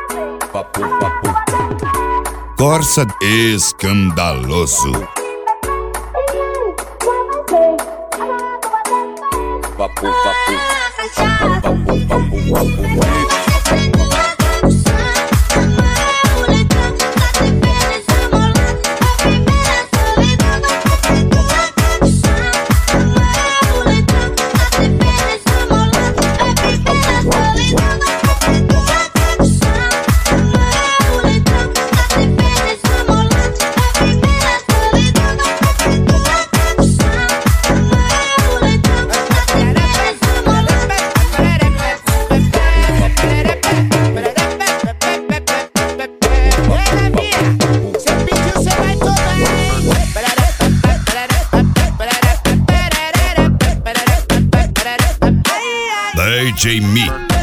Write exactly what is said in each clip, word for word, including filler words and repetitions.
Papo, papo. Corsa escandaloso. Papo, papo. Papo, papo, papo, papo. D J Mi.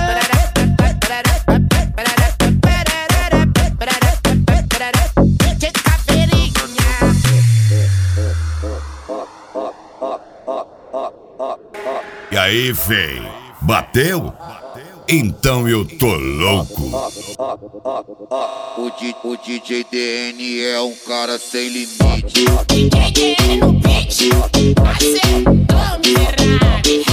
E aí, véi? Bateu? Então eu tô louco. O, D, o D J D N é um cara sem limite. D J D N no beat, acertou Ferrari.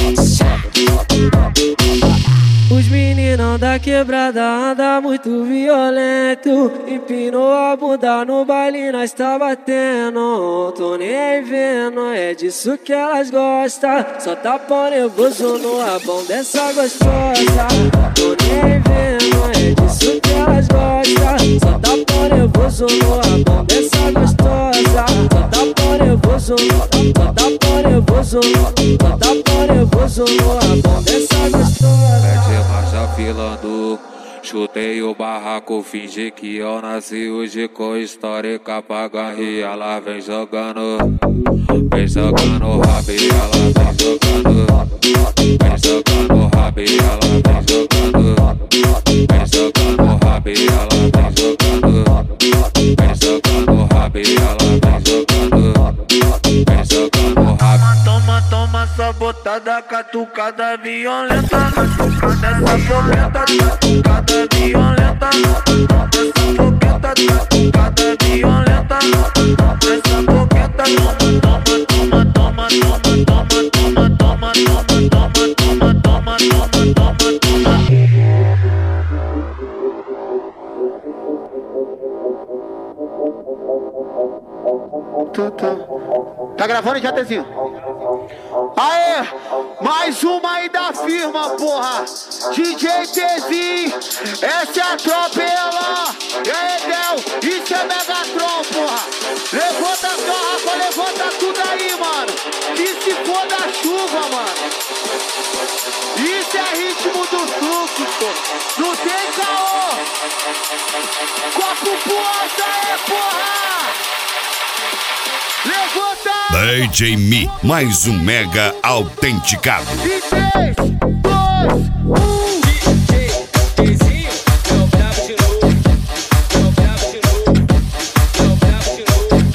Os meninão da quebrada anda muito violento. Empinou a bunda no baile, nós tá batendo. Tô nem aí vendo, é disso que elas gostam. Só tá pau nervoso no rabão dessa gostosa. Tô nem aí vendo, é disso que elas gostam. Só tá pau nervoso no rabão dessa gostosa. Só tá pau nervoso, só tá pau nervoso, só tá pau nervoso no rabão dessa gostosa. Marcha filando, chutei o barraco, fingi que eu nasci hoje com histórica pra ganhar. Ela vem jogando, vem jogando rabi, ela vem jogando, vem jogando rabi, ela vem jogando, vem jogando rabi, ela vem jogando, vem jogando rabi, ela vem jogando, vem jogando rabi. Toma, toma, sabotada, catucada violenta. Nessa fogueta, catucada violenta. Nessa fogueta, catucada violenta. Nessa fogueta, toma, toma, toma, toma, toma, toma, toma, toma, toma, toma, toma, toma, toma, toma. Tá gravando já, Tezinho? Aê, mais uma aí da firma, porra. D J Tezinho, essa é a tropela. E aí, Del, isso é Megatron, porra. Levanta a garrafa, levanta tudo aí, mano. Que se for da chuva, mano. Isso é ritmo do suco, pô. Não tem caô. Copo pro alto aí, porra. Levanta! D J Mi, mais um mega autenticado. E três, dois, um. D J Tezinho, é o brabo de novo. É o brabo de novo. É o brabo de novo.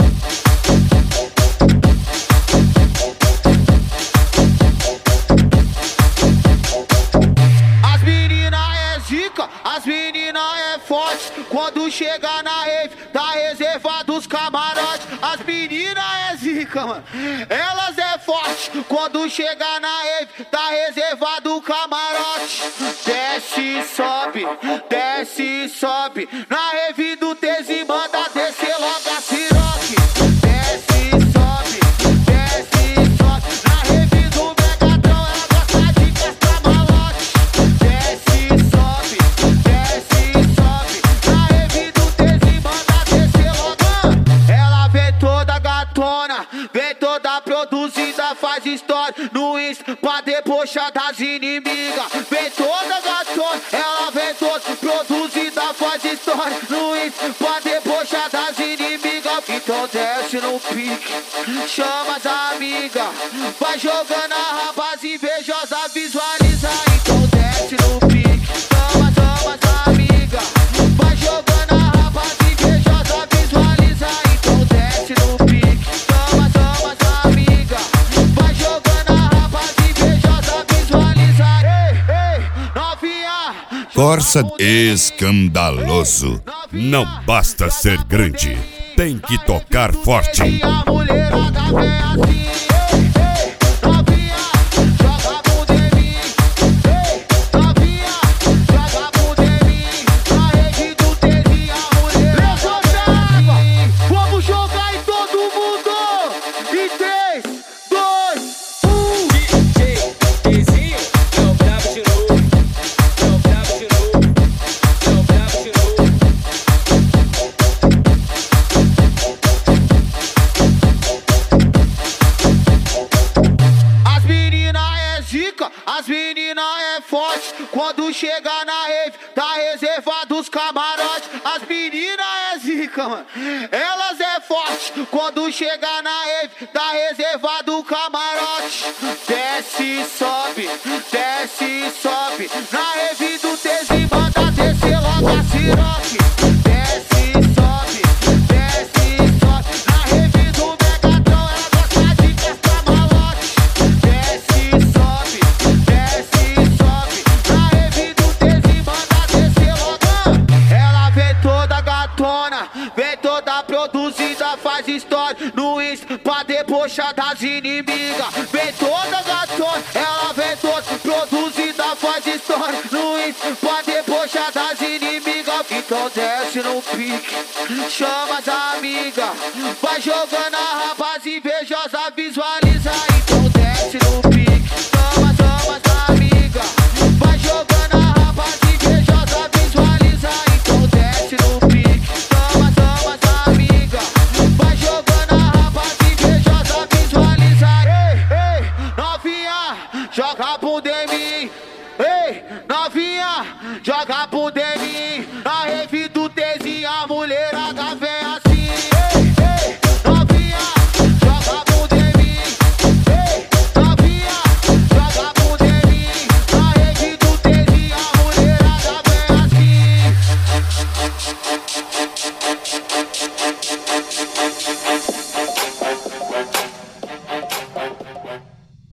As meninas é zica, as meninas é forte. Quando chega na rave, tá reservado os camarotes. As meninas é zica, mano. Elas é forte. Quando chega na rave, tá reservado o camarote. Desce, sobe, desce e sobe. Na rave do Tezi, manda descer logo a siroque. Desce e sobe, desce e sobe. Na rave do Megatron, ela gosta de gastar malote. Desce e sobe, desce e sobe. Na rave do Tezi, manda descer logo. Ela vem toda gatona, vem toda produzida, faz história no Insta pra debochar das inimigas. Vem toda gatona, ela vem toda produzida, faz história no Insta pra debochar das inimigas. Então desce no pique, chama as amigas, vai jogando a rapaz invejosa, visualiza. Então desce no pique, chama, chama as amigas, vai jogando a rapaz invejosa, visualiza. Então desce no pique, chama, chama as amigas, vai jogando a rapaz invejosa, visualiza. Ei, ei, novinha, Corsa escandaloso. Não basta ser grande, tem que tocar forte. E a mulherada vem assim, ei, ei, novinha, joga a bunda em mim. Ei, novinha, joga a bunda em mim. Na rede do Tezinho, a mulherada vem assim. Vamos jogar em todo mundo. Em três, dois, um. D J Tezinho é o brabo de novo. É o brabo de novo. É o brabo de novo. As meninas é zica, as meninas é forte. Quando chega na rave, tá reservado os camarotes. As meninas é zica, mano. Elas é forte. Quando chega na rave, tá reservado o camarote. Desce e sobe, desce e sobe. Na rave do Tezinho, manda descer logo a siroque. Desce e sobe, desce e sobe. Na rave do Megatron, ela gosta de testar malote. Desce e sobe, desce e sobe. Na rave do Tezinho, manda descer logo. Ela vem toda gatona, vem toda produzida, faz história no Insta pra debochar das inimigas. Vem toda gatona, ela vem toda produzida, faz história no Insta pra debochar das inimigas. Então desce no pique, chama as amigas, vai jogando a rapaz invejosa, visualiza. Então desce no pique, chama, chama as amigas, vai jogando a rapaz invejosa, visualiza. Então desce no pique, chama, chama as amigas, vai jogando a rapaz invejosa, visualiza. Ei, ei, novinha, joga a bunda em mim. Ei, novinha, joga a bunda em mim.